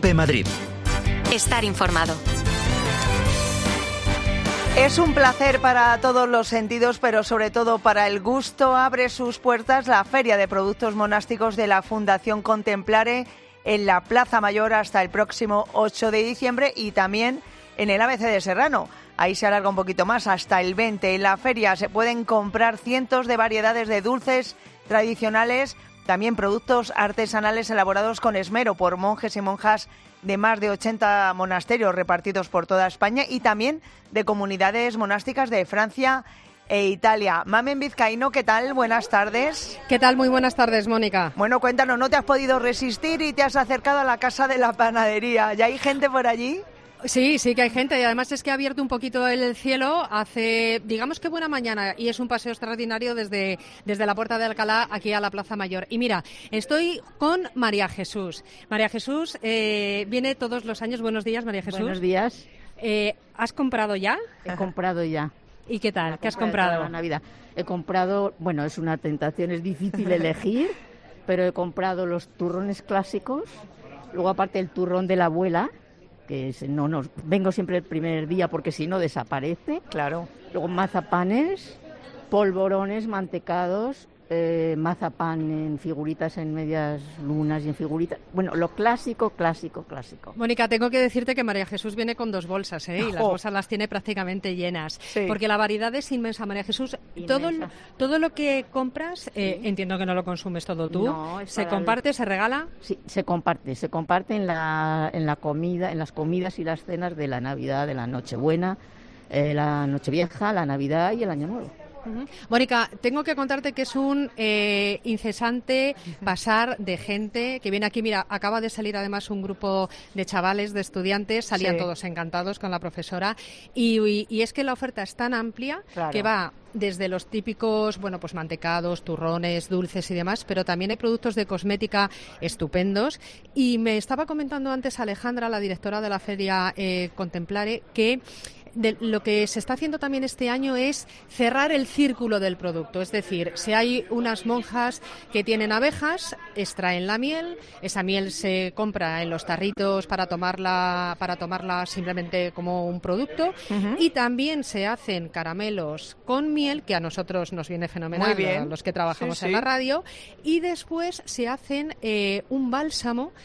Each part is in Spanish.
COPE Madrid. Estar informado. Es un placer para todos los sentidos, pero sobre todo para el gusto. Abre sus puertas la Feria de Productos Monásticos de la Fundación Contemplare en la Plaza Mayor hasta el próximo 8 de diciembre y también en el ABC de Serrano. Ahí se alarga un poquito más, hasta el 20. En la feria se pueden comprar cientos de variedades de dulces tradicionales, también productos artesanales elaborados con esmero por monjes y monjas de más de 80 monasterios repartidos por toda España y también de comunidades monásticas de Francia e Italia. Mamen Vizcaíno, ¿qué tal? Buenas tardes. ¿Qué tal? Muy buenas tardes, Mónica. Bueno, cuéntanos, ¿no te has podido resistir y te has acercado a la Casa de la Panadería? ¿Ya hay gente por allí? Sí que hay gente y además es que ha abierto un poquito el cielo hace, digamos que buena mañana y es un paseo extraordinario desde la Puerta de Alcalá aquí a la Plaza Mayor. Y mira, estoy con María Jesús. María Jesús viene todos los años. Buenos días, María Jesús. Buenos días. ¿Has comprado ya? He comprado ya. ¿Y qué tal? ¿Qué has comprado? La Navidad. He comprado, bueno, es una tentación, es difícil elegir, pero he comprado los turrones clásicos, luego aparte el turrón de la abuela, que vengo siempre el primer día porque si no desaparece. Claro. Luego mazapanes, polvorones, mantecados, mazapán en figuritas, en medias lunas y en figuritas. Bueno, lo clásico. Mónica, tengo que decirte que María Jesús viene con 2 bolsas, y las bolsas las tiene prácticamente llenas. Sí. Porque la variedad es inmensa, María Jesús. Todo lo que compras, entiendo que no lo consumes todo tú. No, ¿se comparte, se regala? Sí, se comparte en la comida, en las comidas y las cenas de la Navidad, de la Nochebuena, la Nochevieja, la Navidad y el Año Nuevo. Mónica, tengo que contarte que es un incesante pasar de gente que viene aquí. Mira, acaba de salir además un grupo de chavales, de estudiantes, salían todos encantados con la profesora y es que la oferta es tan amplia que va desde los típicos, pues mantecados, turrones, dulces y demás, pero también hay productos de cosmética estupendos. Y me estaba comentando antes Alejandra, la directora de la Feria Contemplare, que lo que se está haciendo también este año es cerrar el círculo del producto. Es decir, si hay unas monjas que tienen abejas, extraen la miel, esa miel se compra en los tarritos para tomarla simplemente como un producto, y también se hacen caramelos con miel, que a nosotros nos viene fenomenal, muy bien, a los que trabajamos en la radio, y después se hacen un bálsamo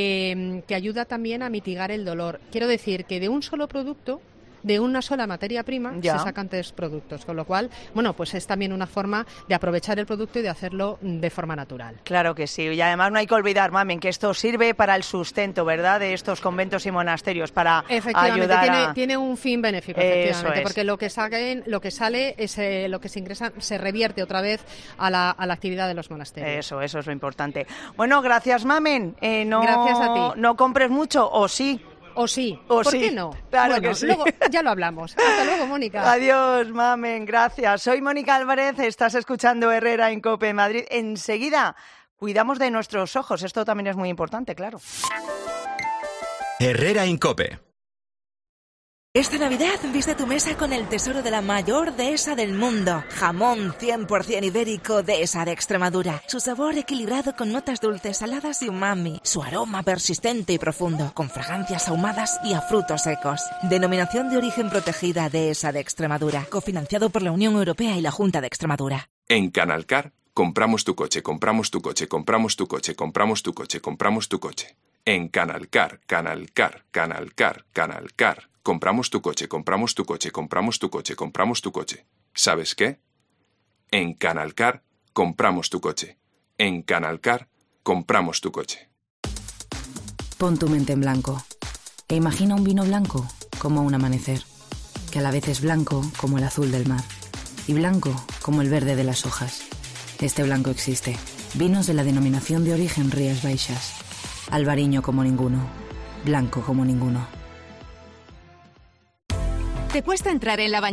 que ayuda también a mitigar el dolor. Quiero decir que de un solo producto, de una sola materia prima, se sacan 3 productos, con lo cual, pues es también una forma de aprovechar el producto y de hacerlo de forma natural. Claro que sí, y además no hay que olvidar, Mamen, que esto sirve para el sustento, ¿verdad?, de estos conventos y monasterios, para ayudar tiene un fin benéfico, efectivamente, porque lo que sale es lo que se ingresa, se revierte otra vez a la actividad de los monasterios. Eso es lo importante. Bueno, gracias, Mamen. Gracias a ti. No compres mucho, ¿o sí? ¿Por qué no? Claro que sí. Luego ya lo hablamos. Hasta luego, Mónica. Adiós, Mamen, gracias. Soy Mónica Álvarez, estás escuchando Herrera en COPE Madrid. Enseguida cuidamos de nuestros ojos, esto también es muy importante, claro. Herrera en COPE. Esta Navidad viste tu mesa con el tesoro de la mayor dehesa del mundo. Jamón 100% ibérico Dehesa de Extremadura. Su sabor equilibrado con notas dulces, saladas y umami. Su aroma persistente y profundo, con fragancias ahumadas y a frutos secos. Denominación de origen protegida Dehesa de Extremadura. Cofinanciado por la Unión Europea y la Junta de Extremadura. En Canalcar, compramos tu coche, compramos tu coche, compramos tu coche, compramos tu coche, compramos tu coche. En Canalcar. Compramos tu coche, compramos tu coche, compramos tu coche, compramos tu coche. ¿Sabes qué? En Canalcar compramos tu coche. En Canalcar compramos tu coche. Pon tu mente en blanco e imagina un vino blanco como un amanecer, que a la vez es blanco como el azul del mar y blanco como el verde de las hojas. Este blanco existe. Vinos de la denominación de origen Rías Baixas. Albariño como ninguno. Blanco como ninguno. ¿Te cuesta entrar en la bañera?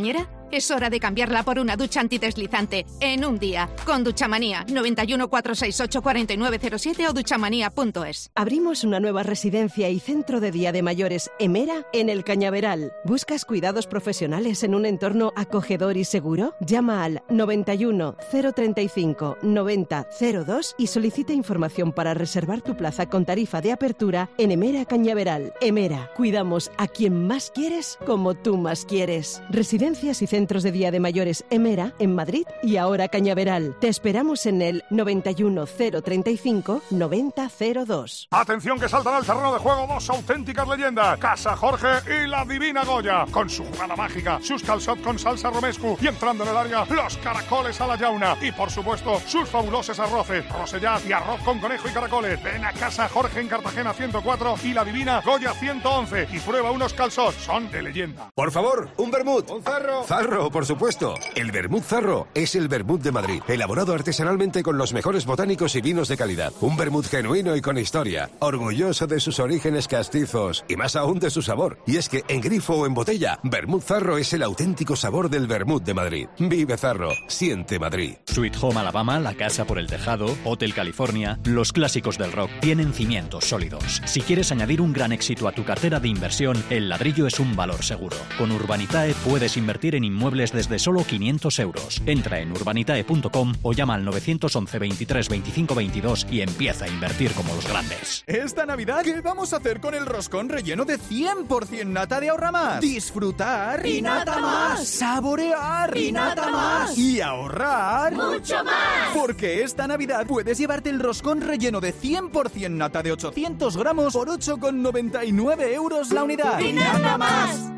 Es hora de cambiarla por una ducha antideslizante en un día. Con Duchamanía, 91 468 4907 o duchamanía.es. Abrimos una nueva residencia y centro de día de mayores Emera en El Cañaveral. ¿Buscas cuidados profesionales en un entorno acogedor y seguro? Llama al 91 035 90 02 y solicita información para reservar tu plaza con tarifa de apertura en Emera Cañaveral. Emera, cuidamos a quien más quieres como tú más quieres. Residencias y centros de día de mayores Emera en Madrid y ahora Cañaveral. Te esperamos en el 91 035 90 02. Atención que saltan al terreno de juego dos auténticas leyendas, Casa Jorge y la Divina Goya, con su jugada mágica, sus calçot con salsa romescu y entrando en el área, los caracoles a la llauna y por supuesto sus fabulosos arroces, rosellat y arroz con conejo y caracoles. Ven a Casa Jorge en Cartagena 104 y la Divina Goya 111 y prueba unos calçots, son de leyenda. Por favor, un vermut. Un zarro. Zarro, por supuesto. El vermut Zarro es el vermut de Madrid, elaborado artesanalmente con los mejores botánicos y vinos de calidad. Un vermut genuino y con historia, orgulloso de sus orígenes castizos y más aún de su sabor. Y es que en grifo o en botella, vermut Zarro es el auténtico sabor del vermut de Madrid. Vive Zarro, siente Madrid. Sweet Home Alabama, La Casa por el Tejado, Hotel California, los clásicos del rock tienen cimientos sólidos. Si quieres añadir un gran éxito a tu cartera de inversión, el ladrillo es un valor seguro. Con Urbanitae puedes invertir en inmuebles desde solo 500 euros. Entra en urbanitae.com o llama al 911 23 25 22 y empieza a invertir como los grandes. Esta Navidad, ¿qué vamos a hacer con el roscón relleno de 100% nata de Ahorra Más? Disfrutar y nata más. Saborear y nata más. Y ahorrar mucho más. Porque esta Navidad puedes llevarte el roscón relleno de 100% nata de 800 gramos por 8,99 euros la unidad. Y nada más.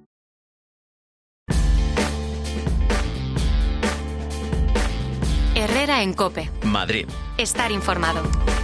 Herrera en COPE. Madrid. Estar informado.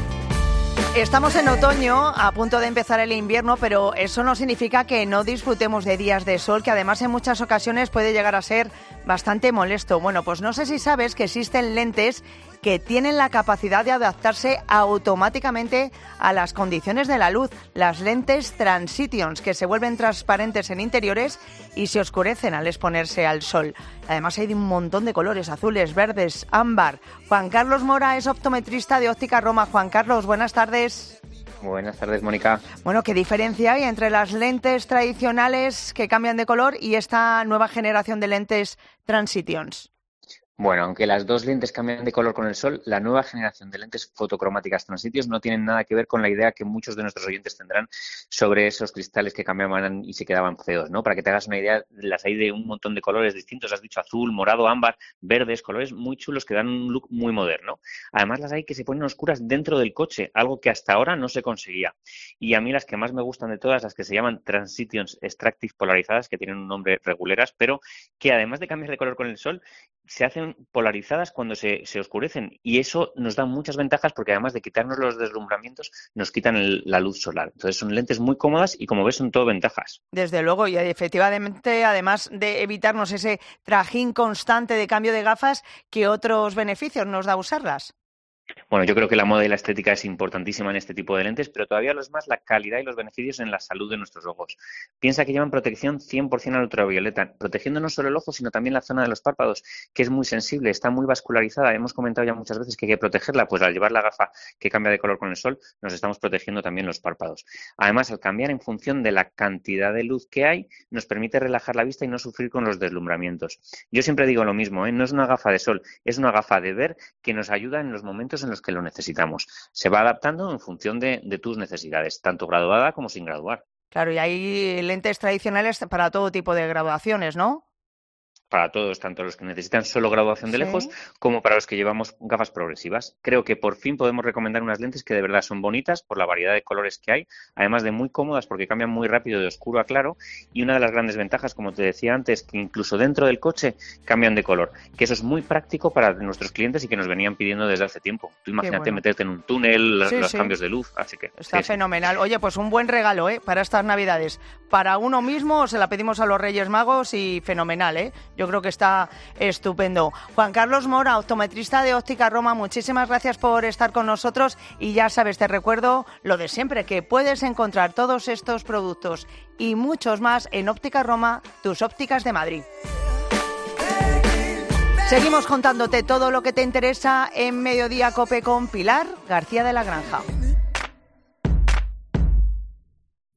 Estamos en otoño, a punto de empezar el invierno, pero eso no significa que no disfrutemos de días de sol, que además en muchas ocasiones puede llegar a ser bastante molesto. Bueno, pues no sé si sabes que existen lentes que tienen la capacidad de adaptarse automáticamente a las condiciones de la luz. Las lentes Transitions, que se vuelven transparentes en interiores y se oscurecen al exponerse al sol. Además hay un montón de colores, azules, verdes, ámbar. Juan Carlos Mora es optometrista de Óptica Roma. Juan Carlos, buenas tardes. Buenas tardes, Mónica. Bueno, ¿qué diferencia hay entre las lentes tradicionales que cambian de color y esta nueva generación de lentes Transitions? Bueno, aunque las dos lentes cambian de color con el sol, la nueva generación de lentes fotocromáticas Transitions no tienen nada que ver con la idea que muchos de nuestros oyentes tendrán sobre esos cristales que cambiaban y se quedaban feos, ¿no? Para que te hagas una idea, las hay de un montón de colores distintos, has dicho azul, morado, ámbar, verdes, colores muy chulos que dan un look muy moderno. Además las hay que se ponen oscuras dentro del coche, algo que hasta ahora no se conseguía. Y a mí las que más me gustan de todas, las que se llaman Transitions Extractive polarizadas, que tienen un nombre reguleras, pero que además de cambiar de color con el sol, se hacen polarizadas cuando se oscurecen y eso nos da muchas ventajas porque además de quitarnos los deslumbramientos nos quitan la luz solar. Entonces son lentes muy cómodas y como ves son todo ventajas. Desde luego y efectivamente además de evitarnos ese trajín constante de cambio de gafas, ¿qué otros beneficios nos da usarlas? Bueno, yo creo que la moda y la estética es importantísima en este tipo de lentes, pero todavía lo es más la calidad y los beneficios en la salud de nuestros ojos. Piensa que llevan protección 100% al ultravioleta, protegiendo no solo el ojo, sino también la zona de los párpados, que es muy sensible, está muy vascularizada. Hemos comentado ya muchas veces que hay que protegerla, pues al llevar la gafa que cambia de color con el sol, nos estamos protegiendo también los párpados. Además, al cambiar en función de la cantidad de luz que hay, nos permite relajar la vista y no sufrir con los deslumbramientos. Yo siempre digo lo mismo, no es una gafa de sol, es una gafa de ver que nos ayuda en los momentos en los que lo necesitamos. Se va adaptando en función de tus necesidades, tanto graduada como sin graduar. Claro, y hay lentes tradicionales para todo tipo de graduaciones, ¿no? Para todos, tanto los que necesitan solo graduación de lejos como para los que llevamos gafas progresivas. Creo que por fin podemos recomendar unas lentes que de verdad son bonitas por la variedad de colores que hay, además de muy cómodas porque cambian muy rápido de oscuro a claro y una de las grandes ventajas, como te decía antes, que incluso dentro del coche cambian de color, que eso es muy práctico para nuestros clientes y que nos venían pidiendo desde hace tiempo. Tú imagínate meterte en un túnel, los cambios de luz, así que... Está fenomenal. Oye, pues un buen regalo, para estas Navidades. Para uno mismo se la pedimos a los Reyes Magos y fenomenal, Yo creo que está estupendo. Juan Carlos Mora, optometrista de Óptica Roma, muchísimas gracias por estar con nosotros y ya sabes, te recuerdo lo de siempre, que puedes encontrar todos estos productos y muchos más en Óptica Roma, tus ópticas de Madrid. Seguimos contándote todo lo que te interesa en Mediodía Cope con Pilar García de la Granja.